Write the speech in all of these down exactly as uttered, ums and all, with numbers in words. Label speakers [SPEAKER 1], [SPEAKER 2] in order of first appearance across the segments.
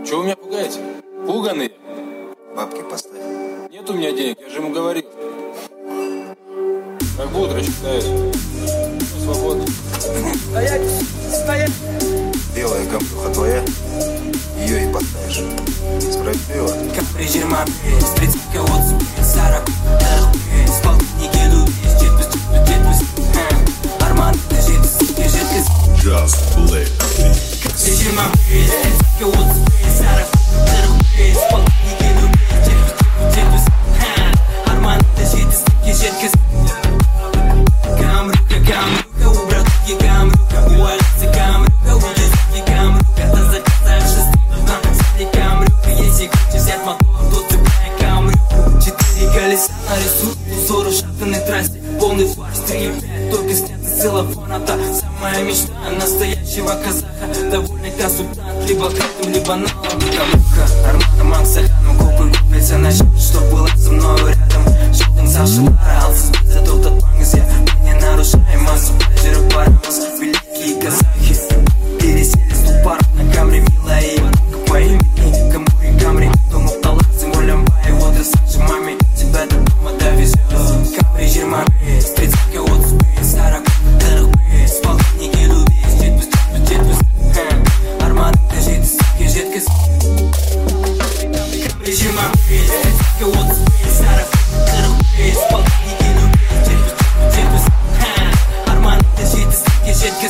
[SPEAKER 1] Чего вы меня пугаете? Пуганый?
[SPEAKER 2] Бабки поставь.
[SPEAKER 1] Нет у меня денег, я же ему говорил. Как будут рассчитаюсь. Свободно.
[SPEAKER 3] Стоять! Стоять!
[SPEAKER 2] Белая гамбуха твоя, ее и поставишь. Справедливо.
[SPEAKER 3] Капризер мапе, стрицка отзыв, сарак, эх, исполнитель еду, жетпіс, жетпіс, жетпіс, арман, жетпіс, жетпіс.
[SPEAKER 4] Just play.
[SPEAKER 3] Капризер мапе, стрицка отзыв, сарак, эх, исполнитель еду, жетпіс, жетпіс, арман, жетпіс, жетпіс. Камрука, камрука, убрал я камрука, увалился камрука, увалился камрука, ты заказаешь шестый, камрука, если хочешь взять мотор, то цепляй камруку. Четыре колеса нарисуют узоры шатанной трассе, полный фарш, три пять, только снятый с целлофана. Та самая мечта настоящего казаха, довольный консультант, либо крытым, либо налом. Камрука, Армана, Мансаханом, копы купятся на счет, что было со мною рядом. Шутинг Саша орался, за тот от пангас, я не нарушаю массу плежеров паровоз. Великие казахи пересели ступар на камре, милая Иванка по имени Камури Камри. Дома в таласе, молям бай, вот и Саша маме, тебя до дома довезет. Камри жермами, стрицка отзыв, сарак, эх, исполнитель еду, жетпіс, жетпіс, жетпіс, арман, жетпіс, жетпіс. Камри жермами, стрицка отзыв, сарак, эх, исполнитель еду, жетпіс, жетпіс, арман, жетпіс, жетпіс.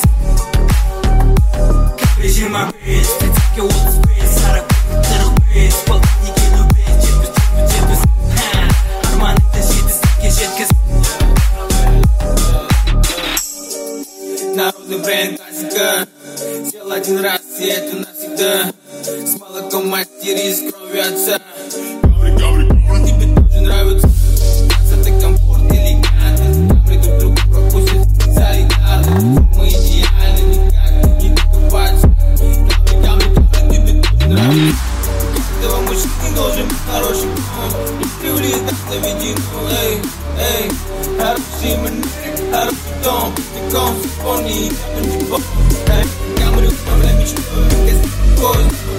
[SPEAKER 3] Камри жермами, стрицка отзыв, сарак, эх, исполнитель еду, жетпіс, жетпіс, арман, жетпіс, жетпіс.
[SPEAKER 5] Народный бренд классика. Сел один раз, и это навсегда. С молоком матери, с кровью отца. Тебе тоже нравится. Это комфорт, элегантно. Камри друг друга пропустят солидарно. Мы идеальны, никак не докопаться. Камри, камри, камри, тебе тоже нравится. У каждого мужчины должен быть хороший дом. Не привлечь на заведину, эй, эй. Хороший манерик, хороший дом. Ником вспомни, я бы не помню. Камри, камри, мечтой, без